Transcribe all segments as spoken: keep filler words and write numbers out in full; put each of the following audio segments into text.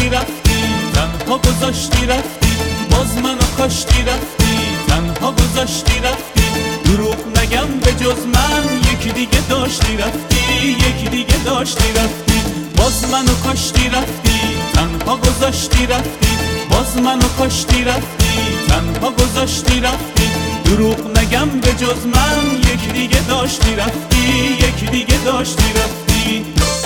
گذاشتی رفتی، تنها گذاشتی رفتی، باز منو کاشتی رفتی، تنها گذاشتی رفتی. دروغ نگم به جز من یکی دیگه داشتی رفتی، یکی دیگه داشتی رفتی، باز منو کاشتی رفتی، تنها گذاشتی رفتی، باز منو کاشتی رفتی، تنها گذاشتی رفتی. دروغ نگم به جز من یکی دیگه داشتی رفتی، یکی دیگه داشتی رفتی.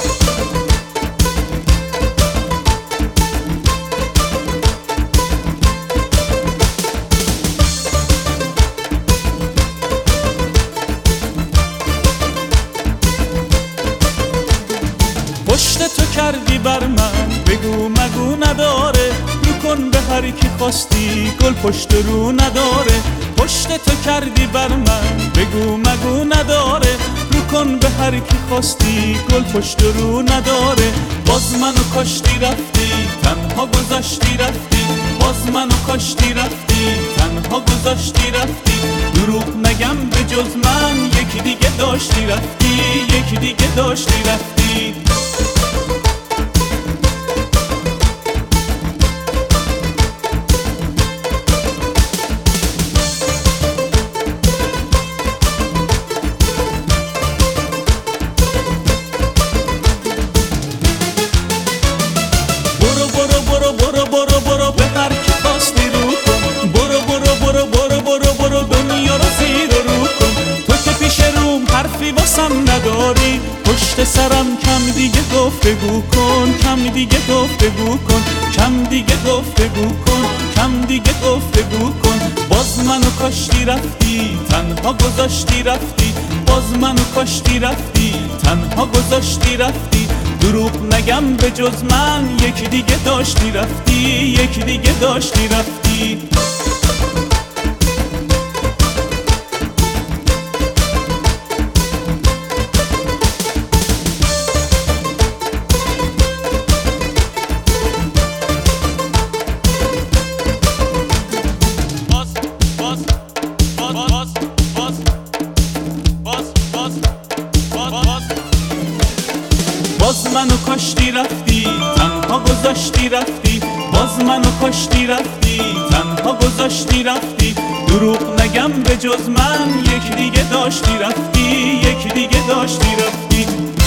پشت تو کردی بر من بگو مگو نداره، رو کن به هر کی خواستی گل پشت رو نداره. پشت تو کردی بر من بگو مگو نداره، رو کن به هر کی خواستی گل پشت رو نداره. باز منو کاشتی رفتی، تنها گذاشتی رفتی، باز منو کاشتی رفتی، تنها گذاشتی رفتی. دروغ نگم به جز من یکی دیگه داشتی رفتی، یکی دیگه داشتی رفتی. برو برو برو برو برو برو به هر کی خواستی رو کن، برو برو برو برو برو برو دنیا رو زیر و رو کن. تو که پیش روم حرفی واسم نداری، پشت سرم کم دیگه گفتگو کن، کم دیگه گفتگو کن، کم دیگه گفتگو کن، کم دیگه گفتگو کن. باز منو کاشتی رفتی، تنها گذاشتی رفتی، باز منو کاشتی رفتی، تنها گذاشتی رفتی. دروغ نگم به جز من یکی دیگه داشتی رفتی، یکی دیگه داشتی رفتی. باز باز باز باز باز باز باز باز باز منو کاشتی رفتی، تنها گذاشتی رفتی، باز منو کاشتی رفتی، تنها گذاشتی رفتی. دروغ نگم به جز من یکی دیگه داشتی رفتی، یکی دیگه داشتی رفتی.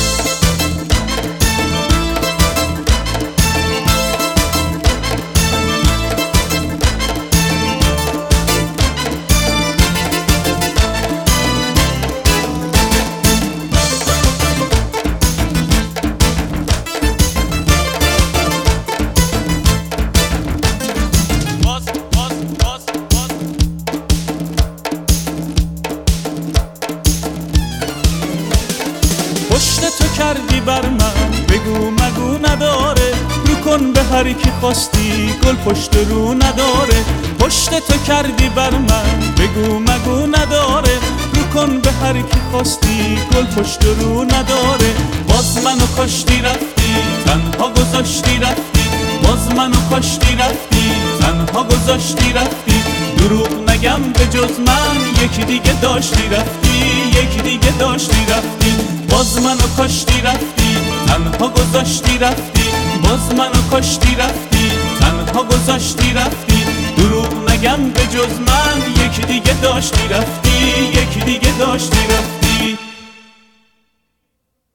پشت تو کردی بر من بگو مگو نداره، رو کن به هر کی خواستی گل پشت رو نداره. پشت تو کردی بر من بگو مگو نداره، رو کن به هر کی خواستی گل پشت رو نداره. باز منو کاشتی رفتی، تنها گذاشتی رفتی، باز منو کاشتی رفتی، تنها گذاشتی رفتی. دروغ نگم به جز من یکی دیگه داشتی رفتی، یکی دیگه داشتی رفتی. باز منو کاشتی رفتی، تنها گذاشتی رفتی، باز منو کاشتی رفتی، تنها گذاشتی رفتی. دروغ نگم به جز من یکی دیگه داشتی رفتی، یکی دیگه داشتی رفتی.